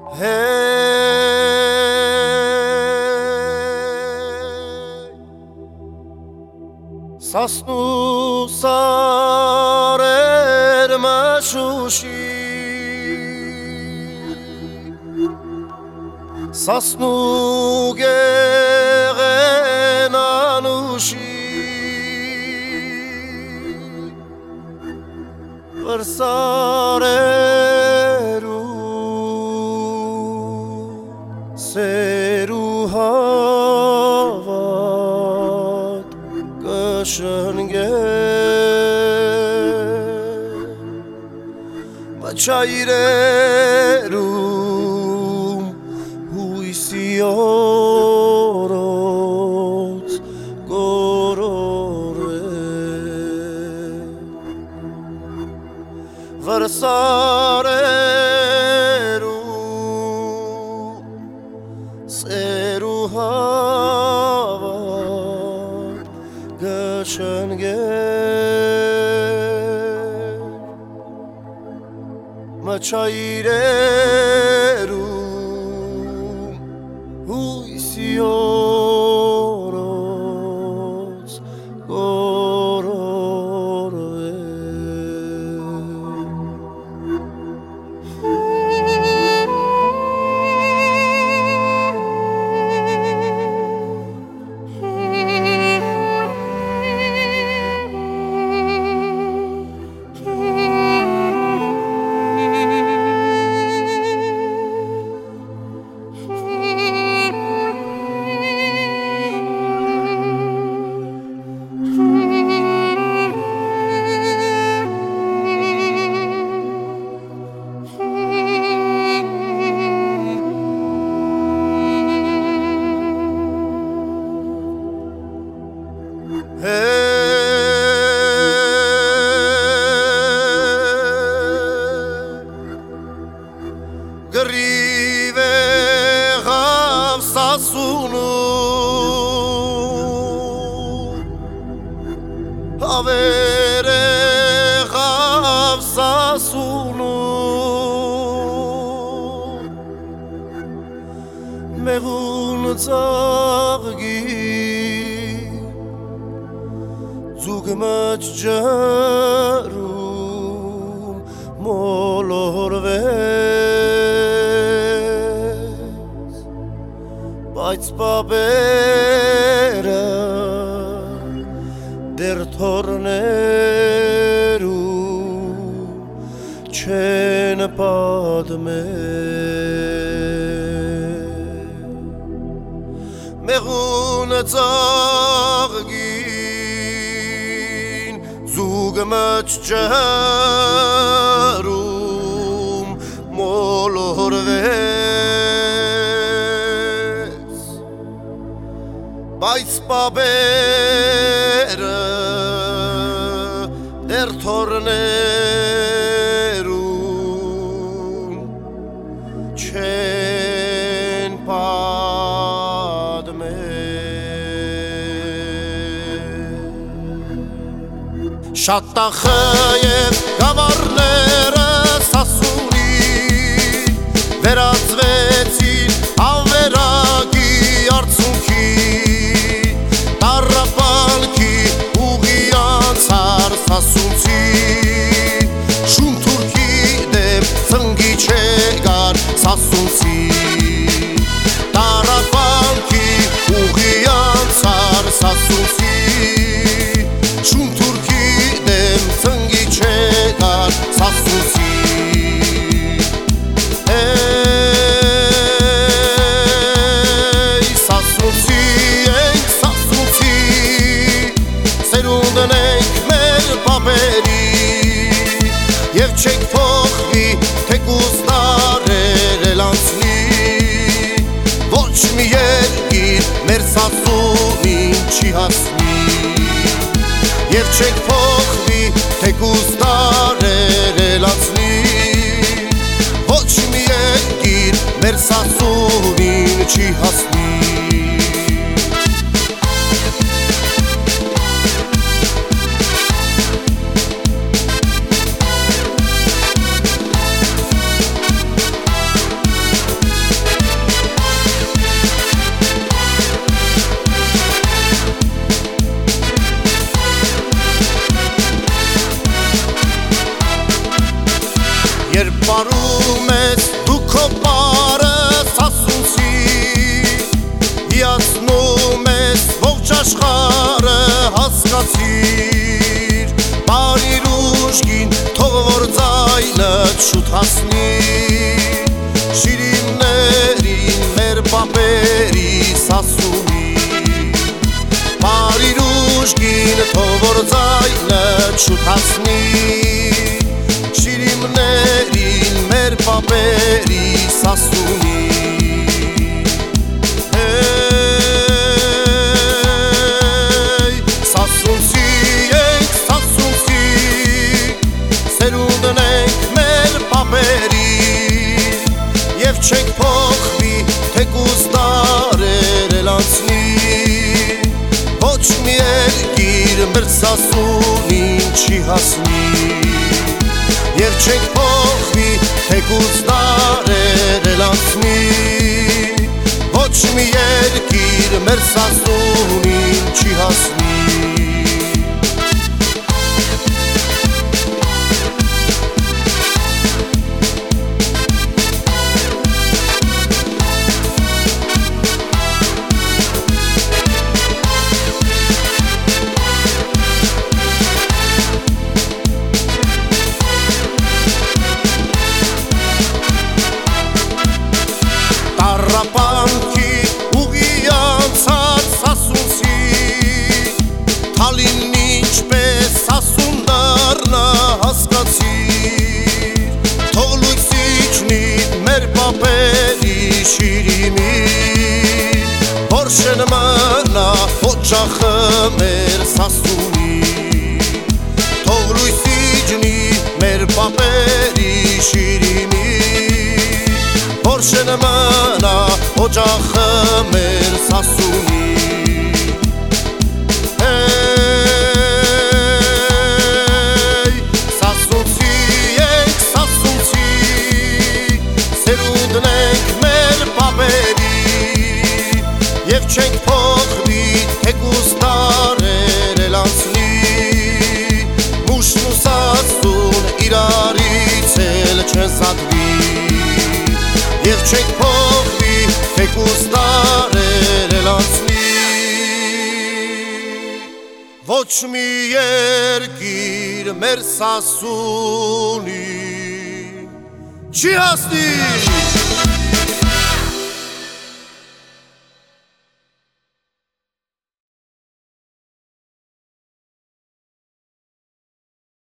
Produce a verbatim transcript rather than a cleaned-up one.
Սասնու սարեր մշուշի Սասնու գեղեն անուշի Վրսարերու սերու հավատ Մաչայրերում հույսի օրոց գորորե Վրսարերում սերու հավատ գշնգեր Մաչայրերում հույսի օրոց գորորե Գրիվ եղավ Սասունու Հավեր եղավ Սասունու Մեղուն ծաղգի Ձուգ մաչ ջարում մոլորվեց Բայց բաբերը դեր թորներում չեն պատմել Մեղուն ծաղգին Զուգ մաչ ջարում մոլորվեց Բայց բաբերը դեր թորներում չեն պատմել Շատ տախև գավառները Սասունի վերածվեցին ավերակի արցունքի Տառապանքի ուղի անցար Սասունցի Շուն թուրքի դեմ ծնգի չեկար Սասունցի Տառապանքի ուղի անցար Սասունցի Շուն թուրքի դեմ ծնգի չեկար Սասունցի Էй Սասունցի ենք Սասունցի Սերունդն ենք մեր պապերի Եվ չենք փոխվի թեկուզ դարեր էլ անցնի Ոչ մի երկիր մեր Սասունին չի հասնի Եվ չենք փոխվի թեկուզ դարեր էլ անցնի Ոչ մի երկիր մեր Սասունին չի հասնի երբ բարում ես դու քո բարս ասունցի, հիացնում ես ողջ աշխարհը հասկացիր, բարիր ուժգին թող որ ձայնդ շուտ հասնի, շիրիմներին մեր պապերիս ասումի, բարիր ուժգին թող որ ձայնդ շուտ հասնի, շիրիմներին մեր պապերիս ասումի, հեյ, սասունցի ենք, սասունցի, սերունդն ենք մեր պապերի, և չենք փոխվի, թեկուզ դարեր էլ անցնի, ոչ մի երկիր մեր սասունին չի հասնի, և չենք փոխվի, թեկուզ դարեր էլ անցնի, ոչ մի երկիր մեր սասունին չի հասնի։ Տառապանքի ուղի անցած սասունցի, Թալինն ինչպես սասուն դառնա հասկացիր, թող լույս իջնի մեր պապերի շիրիմին, որ շեն մնա օջախը մեր սասունի, թող լույս իջնի մեր պապերի շիրիմին, որ շեն մնա օջախը մեր սասունի, հեյ, սասունցի ենք, սասունցի, սերունդն ենք մեր պապերի, և չենք փոխվի, թեկուզ դարեր էլ անցնի, մուշն ու սասուն իրարից էլ չեն զատվի, և չենք փոխվի, թեկուզ դարեր էլ անցնի, ոչ մի երկիր մեր սասունին չի հասնի։